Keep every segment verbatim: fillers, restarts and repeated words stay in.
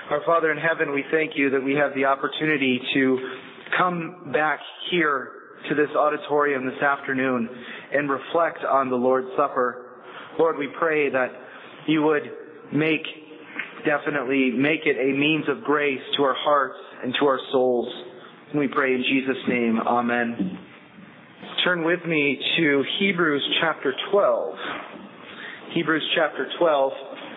Our Father in heaven, we thank you that we have the opportunity to come back here to this auditorium this afternoon and reflect on the Lord's Supper. Lord, we pray that you would make, definitely make it a means of grace to our hearts and to our souls. And we pray in Jesus' name, amen. Turn with me to Hebrews chapter twelve. Hebrews chapter twelve.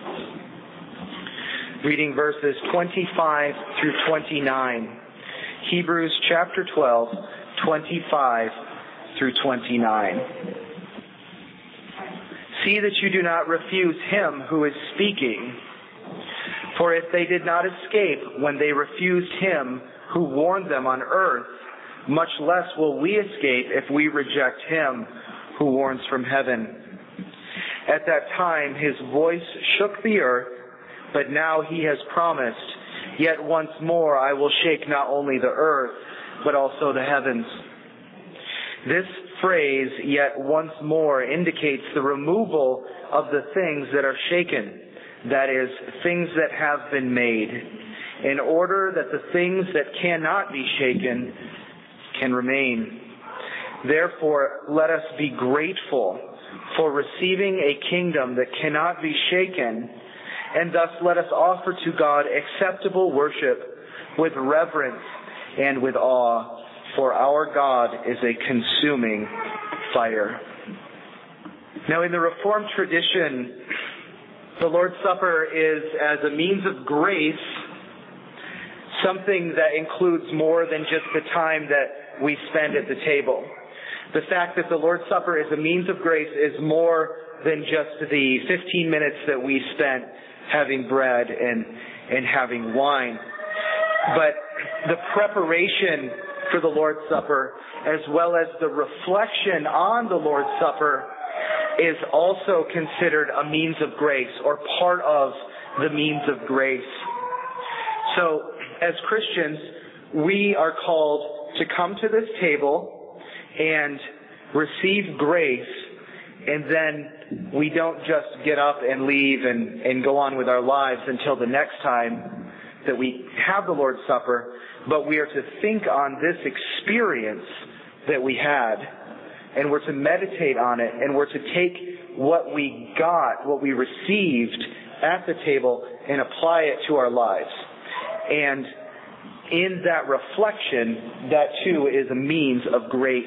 Reading verses twenty-five through twenty-nine. Hebrews chapter twelve, twenty-five through twenty-nine. See that you do not refuse him who is speaking. For if they did not escape when they refused him who warned them on earth, much less will we escape if we reject him who warns from heaven. At that time his voice shook the earth, but now he has promised, yet once more I will shake not only the earth, but also the heavens. This phrase, yet once more, indicates the removal of the things that are shaken, that is, things that have been made, in order that the things that cannot be shaken can remain. Therefore, let us be grateful for receiving a kingdom that cannot be shaken, and thus let us offer to God acceptable worship with reverence and with awe, for our God is a consuming fire. Now, in the Reformed tradition, the Lord's Supper is, as a means of grace, something that includes more than just the time that we spend at the table. The fact that the Lord's Supper is a means of grace is more than just the fifteen minutes that we spent having bread and, and having wine. But the preparation for the Lord's Supper, as well as the reflection on the Lord's Supper, is also considered a means of grace, or part of the means of grace. So, as Christians, we are called to come to this table and receive grace, and then we don't just get up and leave and, and go on with our lives until the next time that we have the Lord's Supper, but we are to think on this experience that we had, and we're to meditate on it, and we're to take what we got, what we received at the table, and apply it to our lives. And in that reflection, that too is a means of grace.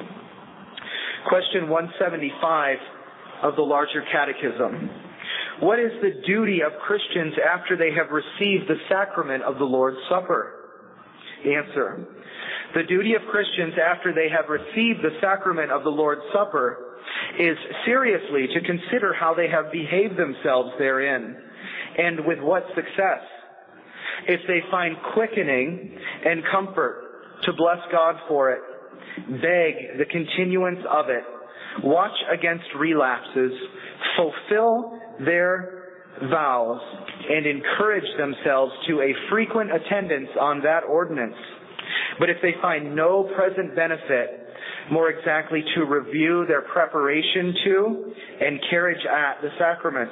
Question one seventy-five of the Larger Catechism. What is the duty of Christians after they have received the sacrament of the Lord's Supper? Answer. The duty of Christians after they have received the sacrament of the Lord's Supper is seriously to consider how they have behaved themselves therein, and with what success. If they find quickening and comfort, to bless God for it, beg the continuance of it, watch against relapses, fulfill their vows, and encourage themselves to a frequent attendance on that ordinance. But if they find no present benefit, more exactly to review their preparation to and carriage at the sacrament,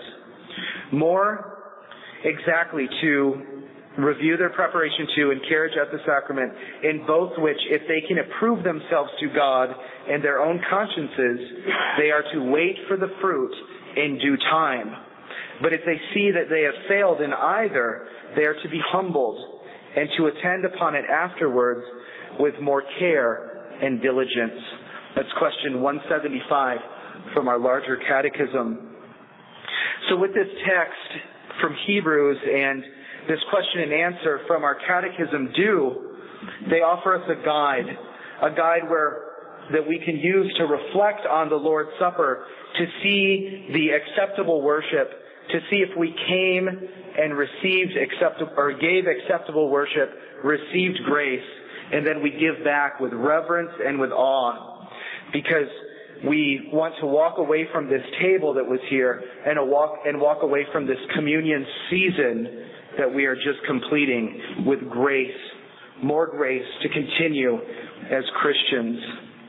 more exactly to review their preparation to and carriage at the sacrament, in both which, if they can approve themselves to God and their own consciences, they are to wait for the fruit in due time. But if they see that they have failed in either, they are to be humbled and to attend upon it afterwards with more care and diligence. That's question one seventy-five from our Larger Catechism. So with this text from Hebrews and this question and answer from our catechism do, they offer us a guide, a guide where that we can use to reflect on the Lord's Supper, to see the acceptable worship, to see if we came and received acceptable or gave acceptable worship, received grace, and then we give back with reverence and with awe, because we want to walk away from this table that was here and a walk and walk away from this communion season that we are just completing with grace, more grace to continue as Christians.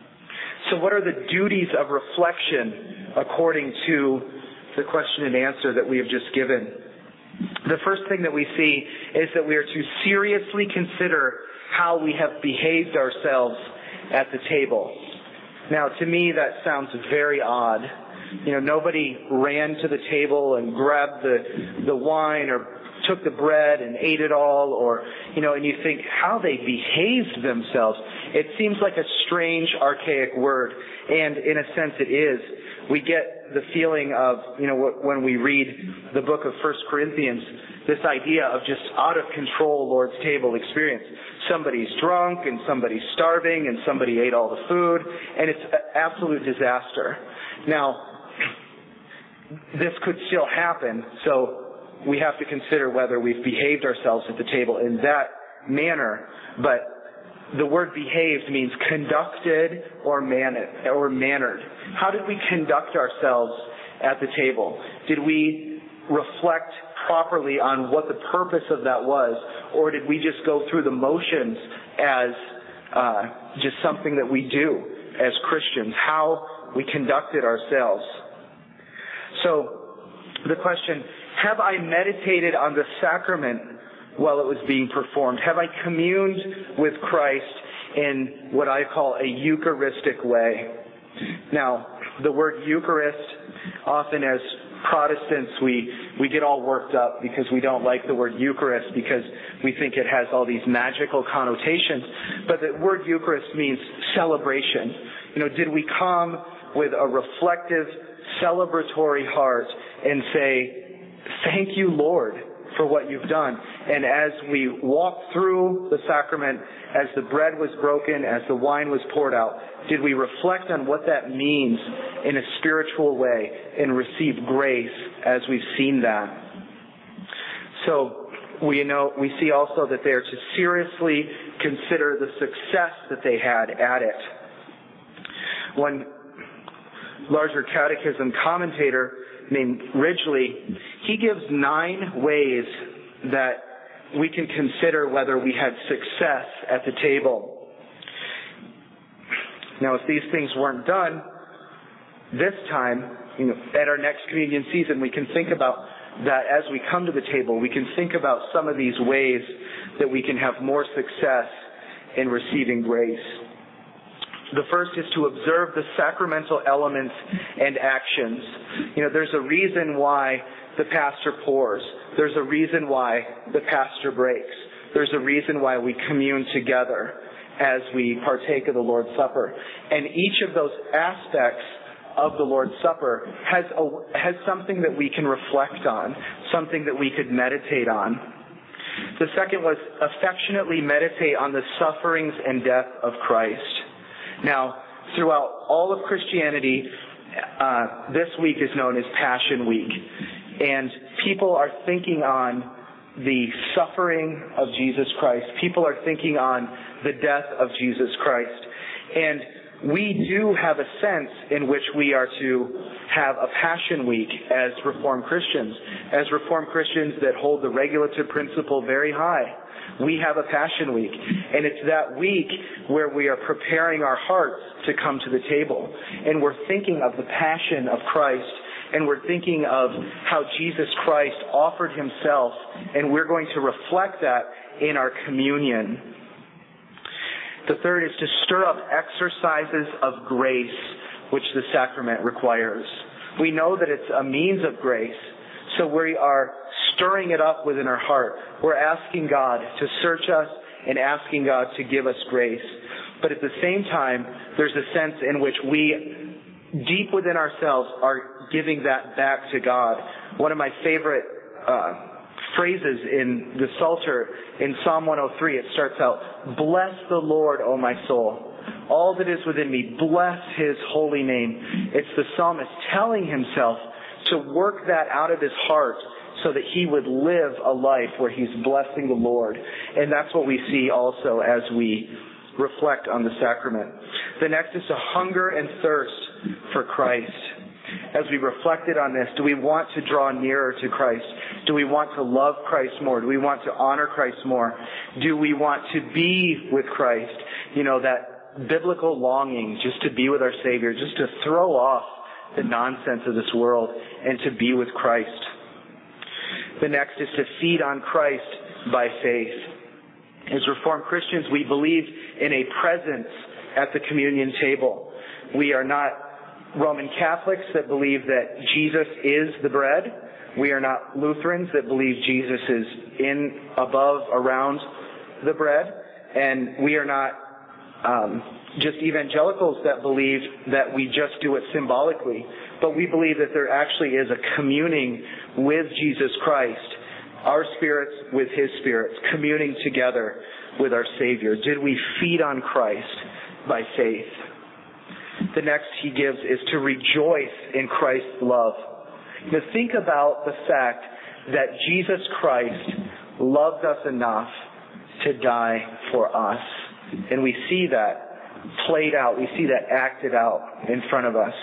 So what are the duties of reflection according to the question and answer that we have just given? The first thing that we see is that we are to seriously consider how we have behaved ourselves at the table. Now, to me, that sounds very odd. You know, nobody ran to the table and grabbed the, the wine or took the bread and ate it all, or, you know, and you think how they behaved themselves. It seems like a strange, archaic word, and in a sense it is. We get the feeling of, you know, when we read the book of First Corinthians, this idea of just out of control Lord's table experience. Somebody's drunk and somebody's starving and somebody ate all the food, and it's an absolute disaster. Now, this could still happen, so we have to consider whether we've behaved ourselves at the table in that manner. But the word behaved means conducted or mannered, or mannered. How did we conduct ourselves at the table? Did we reflect properly on what the purpose of that was, or did we just go through the motions as uh, just something that we do as Christians? How we conducted ourselves. So the question, have I meditated on the sacrament while it was being performed? Have I communed with Christ in what I call a Eucharistic way? Now, the word Eucharist, often as Protestants, we, we get all worked up because we don't like the word Eucharist because we think it has all these magical connotations. But the word Eucharist means celebration. You know, did we come with a reflective, celebratory heart and say, thank you, Lord, for what you've done. And as we walked through the sacrament, as the bread was broken, as the wine was poured out, did we reflect on what that means in a spiritual way and receive grace as we've seen that? So we know, we see also that they are to seriously consider the success that they had at it. One larger catechism commentator named Ridgely, he gives nine ways that we can consider whether we had success at the table. Now, if these things weren't done this time, you know, at our next communion season, we can think about that as we come to the table. We can think about some of these ways that we can have more success in receiving grace. The first is to observe the sacramental elements and actions. You know, there's a reason why the pastor pours. There's a reason why the pastor breaks. There's a reason why we commune together as we partake of the Lord's Supper. And each of those aspects of the Lord's Supper has a, has something that we can reflect on, something that we could meditate on. The second was affectionately meditate on the sufferings and death of Christ. Now, throughout all of Christianity, uh, this week is known as Passion Week. And people are thinking on the suffering of Jesus Christ. People are thinking on the death of Jesus Christ. And we do have a sense in which we are to have a Passion Week as Reformed Christians. As Reformed Christians that hold the regulative principle very high. We have a Passion Week, and it's that week where we are preparing our hearts to come to the table, and we're thinking of the passion of Christ, and we're thinking of how Jesus Christ offered himself, and we're going to reflect that in our communion. The third is to stir up exercises of grace, which the sacrament requires. We know that it's a means of grace, so we are stirring it up within our heart. We're asking God to search us and asking God to give us grace. But at the same time, there's a sense in which we, deep within ourselves, are giving that back to God. One of my favorite uh, phrases in the Psalter, in Psalm one oh three, it starts out, "Bless the Lord, O my soul. All that is within me, bless his holy name." It's the psalmist telling himself to work that out of his heart so that he would live a life where he's blessing the Lord. And that's what we see also as we reflect on the sacrament. The next is to hunger and thirst for Christ. As we reflected on this, do we want to draw nearer to Christ? Do we want to love Christ more? Do we want to honor Christ more? Do we want to be with Christ? You know, that biblical longing just to be with our Savior, just to throw off the nonsense of this world and to be with Christ. The next is to feed on Christ by faith. As Reformed Christians, we believe in a presence at the communion table. We are not Roman Catholics that believe that Jesus is the bread. We are not Lutherans that believe Jesus is in, above, around the bread. And we are not um, just evangelicals that believe that we just do it symbolically. But we believe that there actually is a communing with Jesus Christ, our spirits with his spirits, communing together with our Savior. Did we feed on Christ by faith? The next he gives is to rejoice in Christ's love. To think about the fact that Jesus Christ loved us enough to die for us. And we see that played out. We see that acted out in front of us.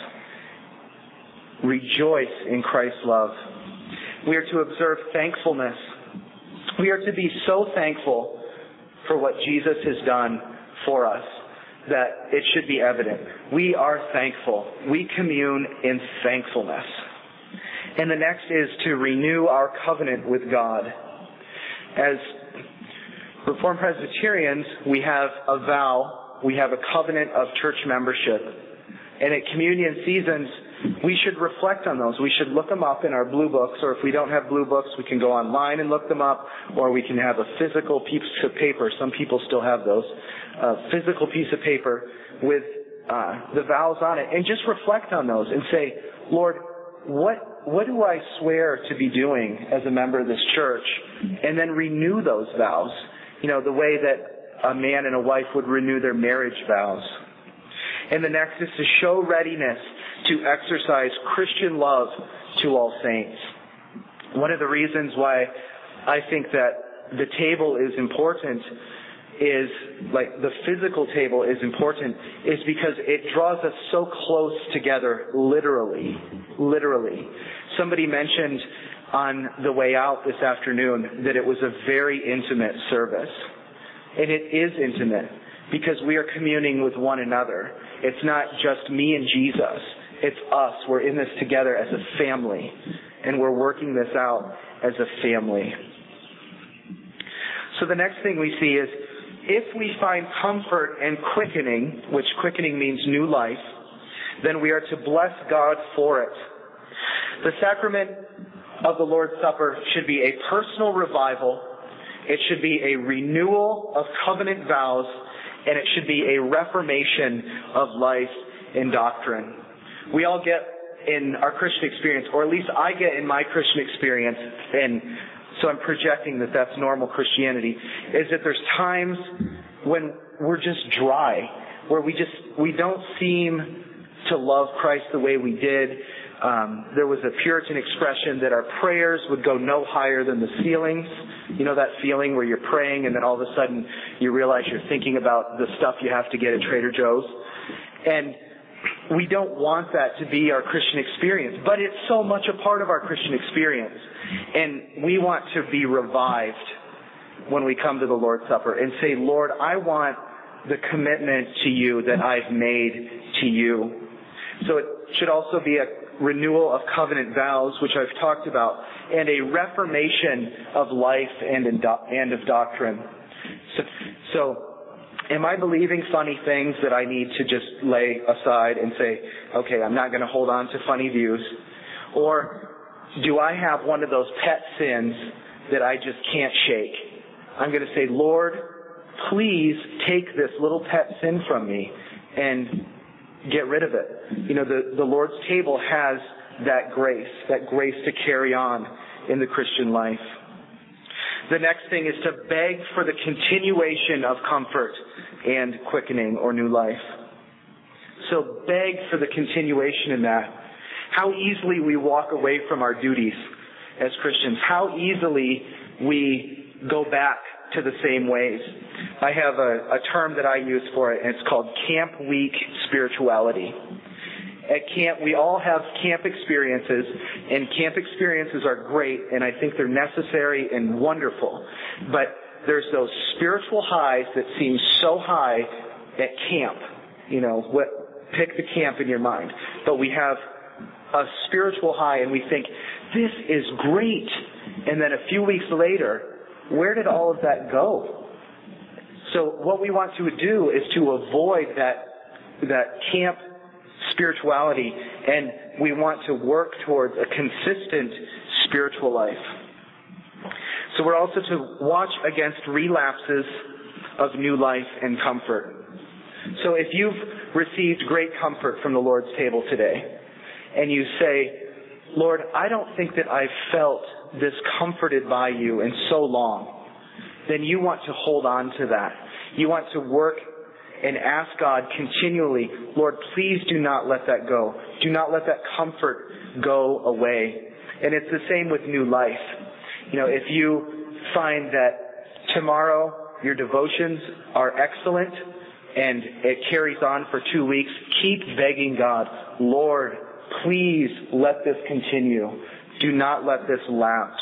Rejoice in Christ's love. We are to observe thankfulness. We are to be so thankful for what Jesus has done for us that it should be evident. We are thankful. We commune in thankfulness. And the next is to renew our covenant with God. As Reformed Presbyterians, we have a vow, we have a covenant of church membership. And at communion seasons, we should reflect on those. We should look them up in our blue books, or if we don't have blue books, we can go online and look them up, or we can have a physical piece of paper. Some people still have those. A physical piece of paper with uh, the vows on it, and just reflect on those and say, Lord, what what do I swear to be doing as a member of this church? And then renew those vows. You know, the way that a man and a wife would renew their marriage vows. And the next is to show readiness to exercise Christian love to all saints. One of the reasons why I think that the table is important is, like the physical table is important, is because it draws us so close together, literally. Literally. Somebody mentioned on the way out this afternoon that it was a very intimate service. And it is intimate because we are communing with one another. It's not just me and Jesus. It's us. We're in this together as a family. And we're working this out as a family. So the next thing we see is, if we find comfort and quickening, which quickening means new life, then we are to bless God for it. The sacrament of the Lord's Supper should be a personal revival. It should be a renewal of covenant vows, and it should be a reformation of life and doctrine. We all get in our Christian experience, or at least I get in my Christian experience, and so I'm projecting that that's normal Christianity, is that there's times when we're just dry, where we just, we don't seem to love Christ the way we did. Um, there was a Puritan expression that our prayers would go no higher than the ceilings. You know that feeling where you're praying and then all of a sudden you realize you're thinking about the stuff you have to get at Trader Joe's. And we don't want that to be our Christian experience, but it's so much a part of our Christian experience. And we want to be revived when we come to the Lord's Supper and say, Lord, I want the commitment to you that I've made to you. So it should also be a renewal of covenant vows, which I've talked about, and a reformation of life and, in do- and of doctrine. So, so am I believing funny things that I need to just lay aside and say, okay, I'm not going to hold on to funny views? Or do I have one of those pet sins that I just can't shake? I'm going to say, Lord, please take this little pet sin from me and get rid of it. You know, the, the Lord's table has that grace, that grace to carry on in the Christian life. The next thing is to beg for the continuation of comfort and quickening or new life. So beg for the continuation in that. How easily we walk away from our duties as Christians. How easily we go back to the same ways. I have a, a term that I use for it, and it's called Camp Week spirituality. At camp, we all have camp experiences, and camp experiences are great, and I think they're necessary and wonderful. But there's those spiritual highs that seem so high at camp. You know, what, pick the camp in your mind. But we have a spiritual high, and we think, this is great. And then a few weeks later, where did all of that go? So what we want to do is to avoid that, that camp spirituality, and we want to work towards a consistent spiritual life. So we're also to watch against relapses of new life and comfort. So if you've received great comfort from the Lord's table today, and you say, Lord, I don't think that I've felt this comforted by you in so long, then you want to hold on to that. You want to work and ask God continually, Lord, please do not let that go. Do not let that comfort go away. And it's the same with new life. You know, if you find that tomorrow your devotions are excellent and it carries on for two weeks, keep begging God, Lord, please let this continue. Do not let this lapse.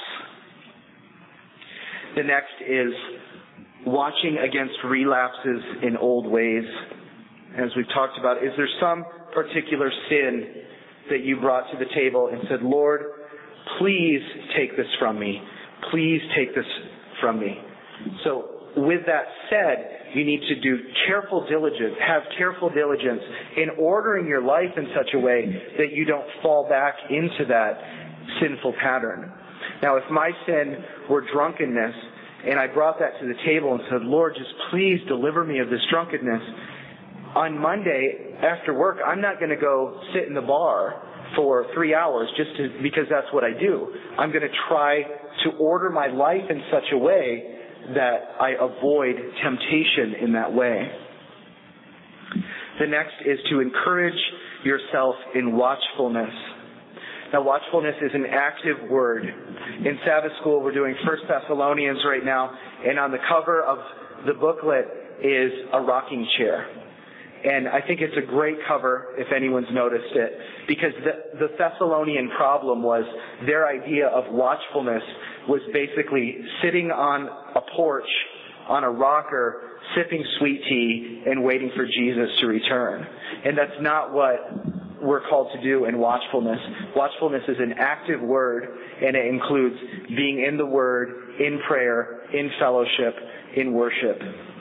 The next is watching against relapses in old ways. As we've talked about, is there some particular sin that you brought to the table and said, Lord, please take this from me. Please take this from me. So with that said, you need to do careful diligence, have careful diligence in ordering your life in such a way that you don't fall back into that sinful pattern. Now, if my sin were drunkenness, and I brought that to the table and said, Lord, just please deliver me of this drunkenness, on Monday after work, I'm not going to go sit in the bar for three hours just to, because that's what I do. I'm going to try to order my life in such a way that I avoid temptation in that way. The next is to encourage yourself in watchfulness. Now, watchfulness is an active word. In Sabbath school, we're doing First Thessalonians right now, and on the cover of the booklet is a rocking chair. And I think it's a great cover, if anyone's noticed it, because the, the Thessalonian problem was their idea of watchfulness was basically sitting on a porch on a rocker, sipping sweet tea, and waiting for Jesus to return. And that's not what we're called to do in watchfulness. Watchfulness is an active word, and it includes being in the Word, in prayer, in fellowship, in worship.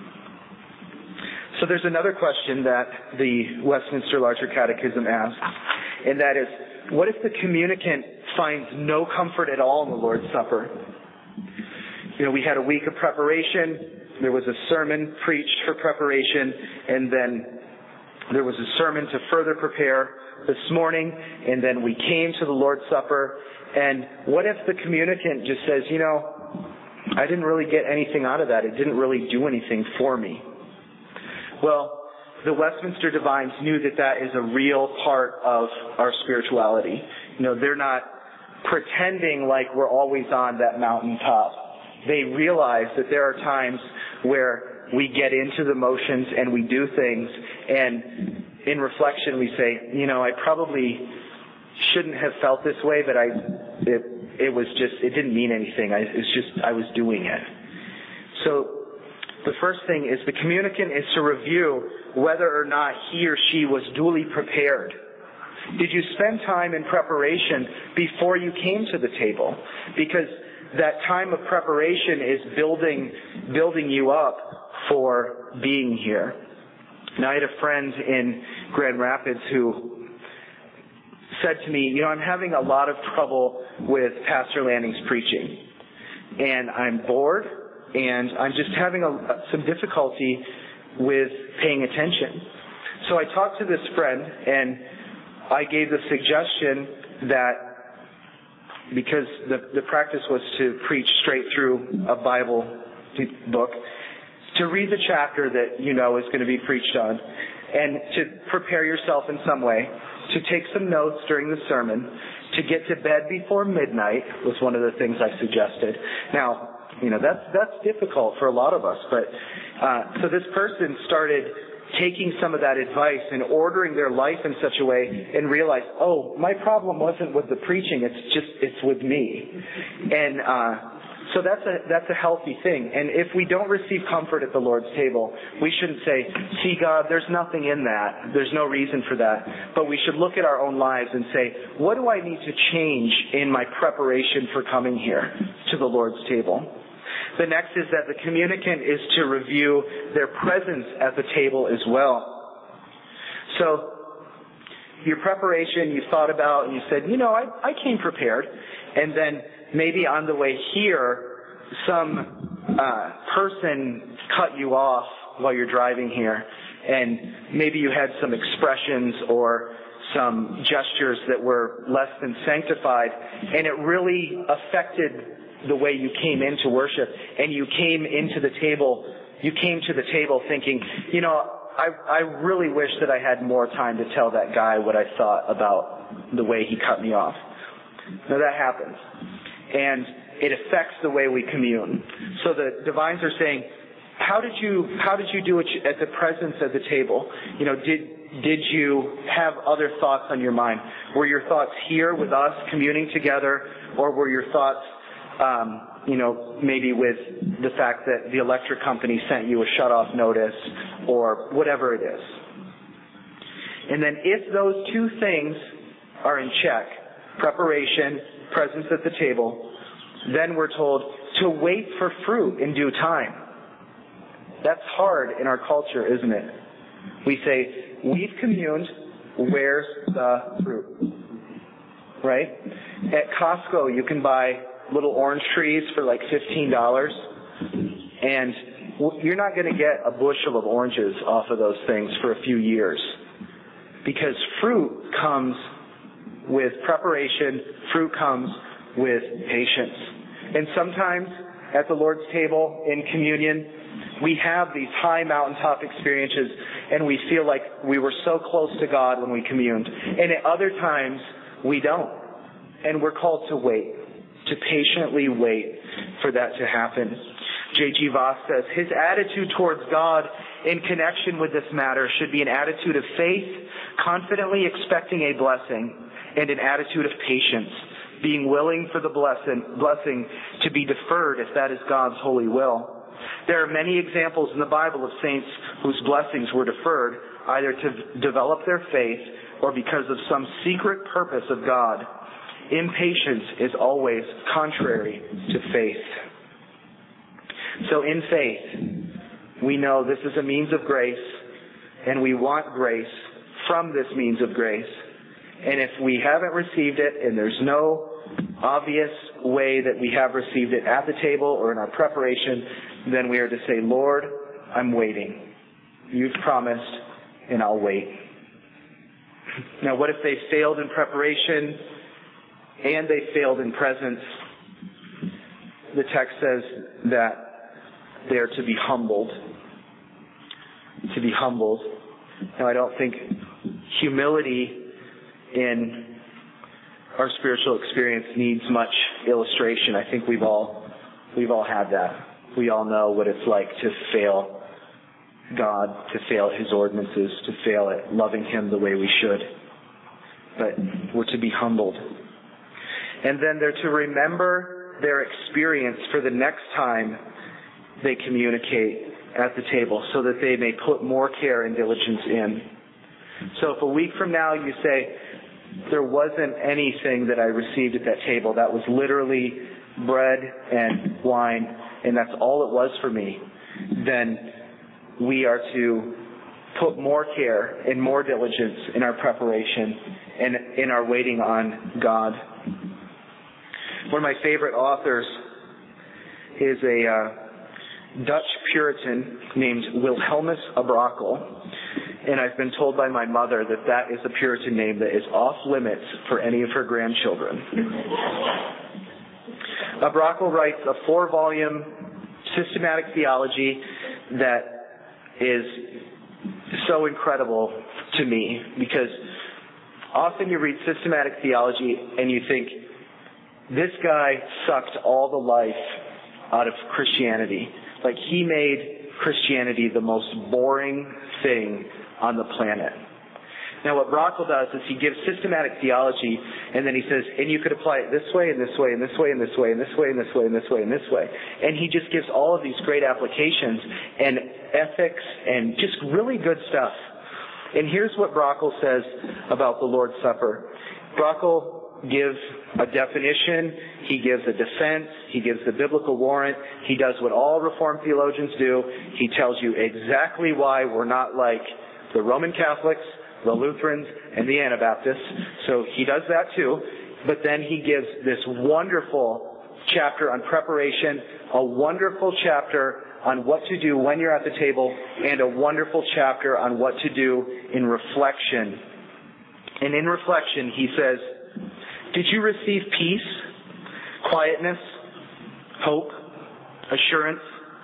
So there's another question that the Westminster Larger Catechism asks, and that is, what if the communicant finds no comfort at all in the Lord's Supper? You know, we had a week of preparation. There was a sermon preached for preparation, and then there was a sermon to further prepare this morning, and then we came to the Lord's Supper. And what if the communicant just says, you know, I didn't really get anything out of that. It didn't really do anything for me. Well, the Westminster Divines knew that that is a real part of our spirituality. You know, they're not pretending like we're always on that mountaintop. They realize that there are times where we get into the motions and we do things, and in reflection we say, you know, I probably shouldn't have felt this way, but I, it, it was just, it didn't mean anything. I, it's just, I was doing it. So the first thing is the communicant is to review whether or not he or she was duly prepared. Did you spend time in preparation before you came to the table? Because that time of preparation is building, building you up for being here. Now, I had a friend in Grand Rapids who said to me, you know, I'm having a lot of trouble with Pastor Lanning's preaching, and I'm bored, and I'm just having a, some difficulty with paying attention. So I talked to this friend, and I gave the suggestion that because the, the practice was to preach straight through a Bible book, to read the chapter that you know is going to be preached on, and to prepare yourself in some way, to take some notes during the sermon, to get to bed before midnight was one of the things I suggested. Now, you know, that's that's difficult for a lot of us, but uh, so this person started taking some of that advice and ordering their life in such a way, and realized, oh, my problem wasn't with the preaching, it's just, it's with me. And uh, So that's a that's a healthy thing. And if we don't receive comfort at the Lord's table, we shouldn't say, see, God, there's nothing in that. There's no reason for that. But we should look at our own lives and say, what do I need to change in my preparation for coming here to the Lord's table? The next is that the communicant is to review their presence at the table as well. So your preparation, you thought about and you said, you know, I, I came prepared. And then maybe on the way here, some uh, person cut you off while you're driving here. And maybe you had some expressions or some gestures that were less than sanctified. And it really affected the way you came into worship. And you came into the table, you came to the table thinking, you know, I, I really wish that I had more time to tell that guy what I thought about the way he cut me off. Now that happens. And it affects the way we commune. So the divines are saying, how did you, how did you do it at the presence at the table? You know, did, did you have other thoughts on your mind? Were your thoughts here with us communing together, or were your thoughts, um, you know, maybe with the fact that the electric company sent you a shut-off notice or whatever it is? And then if those two things are in check, preparation, presence at the table, then we're told to wait for fruit in due time. That's hard in our culture, isn't it? We say, we've communed, where's the fruit? Right? At Costco, you can buy little orange trees for like fifteen dollars, and you're not going to get a bushel of oranges off of those things for a few years, because fruit comes with preparation, fruit comes with patience. And sometimes at the Lord's table in communion, we have these high mountaintop experiences and we feel like we were so close to God when we communed. And at other times, we don't. And we're called to wait, to patiently wait for that to happen. J G Voss says, his attitude towards God in connection with this matter should be an attitude of faith, confidently expecting a blessing, and an attitude of patience, being willing for the blessing, blessing to be deferred if that is God's holy will. There are many examples in the Bible of saints whose blessings were deferred, either to develop their faith or because of some secret purpose of God. Impatience is always contrary to faith. So in faith, we know this is a means of grace, and we want grace from this means of grace. And if we haven't received it, and there's no obvious way that we have received it at the table or in our preparation, then we are to say, Lord, I'm waiting. You've promised, and I'll wait. Now, what if they failed in preparation and they failed in presence? The text says that they are to be humbled. To be humbled. Now, I don't think humility in our spiritual experience needs much illustration. I think we've all we've all had that. We all know what it's like to fail God, to fail at His ordinances, to fail at loving Him the way we should. But we're to be humbled. And then they're to remember their experience for the next time they communicate at the table, so that they may put more care and diligence in. So if a week from now you say, there wasn't anything that I received at that table, that was literally bread and wine, and that's all it was for me, then we are to put more care and more diligence in our preparation and in our waiting on God. One of my favorite authors is a uh, Dutch Puritan named Wilhelmus Abrakel. And I've been told by my mother that that is a Puritan name that is off limits for any of her grandchildren. Abrakel writes a four-volume systematic theology that is so incredible to me, because often you read systematic theology and you think, this guy sucked all the life out of Christianity. Like, he made Christianity the most boring thing on the planet. Now what Brockel does is he gives systematic theology, and then he says, and you could apply it this way, and this way, and this way, and this way, and this way, and this way, and this way, and this way. And he just gives all of these great applications and ethics and just really good stuff. And here's what Brockel says about the Lord's Supper. Brockel gives a definition, he gives a defense, he gives the biblical warrant, he does what all Reformed theologians do. He tells you exactly why we're not like the Roman Catholics, the Lutherans, and the Anabaptists. So he does that too. But then he gives this wonderful chapter on preparation, a wonderful chapter on what to do when you're at the table, and a wonderful chapter on what to do in reflection. And in reflection, he says, did you receive peace, quietness, hope, assurance,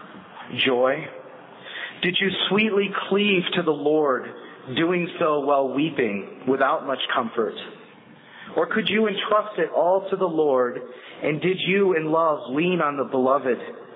joy? Did you sweetly cleave to the Lord, doing so while weeping, without much comfort? Or could you entrust it all to the Lord, and did you in love lean on the beloved?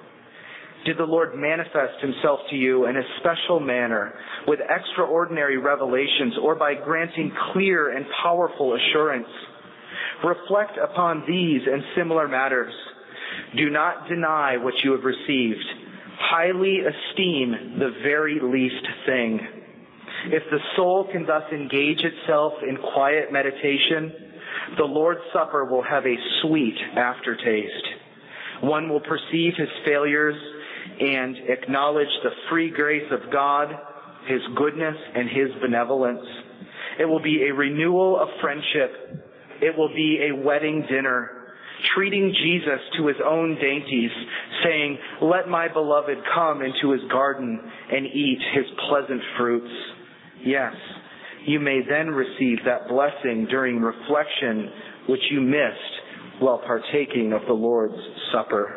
Did the Lord manifest himself to you in a special manner, with extraordinary revelations, or by granting clear and powerful assurance? Reflect upon these and similar matters. Do not deny what you have received. Highly esteem the very least thing. If the soul can thus engage itself in quiet meditation, the Lord's Supper will have a sweet aftertaste. One will perceive his failures and acknowledge the free grace of God, his goodness, and his benevolence. It will be a renewal of friendship. It will be a wedding dinner, treating Jesus to his own dainties, saying, let my beloved come into his garden and eat his pleasant fruits. Yes, you may then receive that blessing during reflection which you missed while partaking of the Lord's Supper.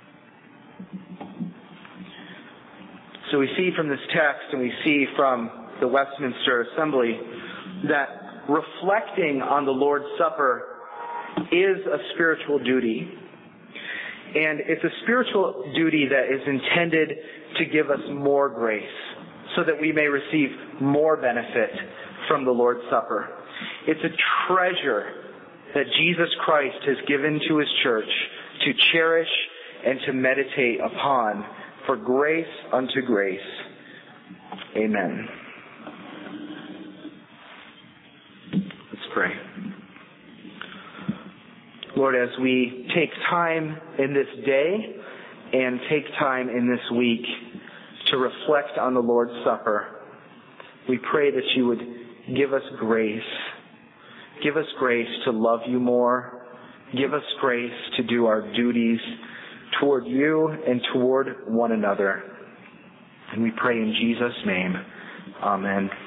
So we see from this text, and we see from the Westminster Assembly, that reflecting on the Lord's Supper is a spiritual duty. And it's a spiritual duty that is intended to give us more grace, so that we may receive more benefit from the Lord's Supper. It's a treasure that Jesus Christ has given to his church to cherish and to meditate upon, for grace unto grace. Amen. Let's pray. Lord, as we take time in this day and take time in this week to reflect on the Lord's Supper, we pray that you would give us grace. Give us grace to love you more. Give us grace to do our duties toward you and toward one another. And we pray in Jesus' name. Amen.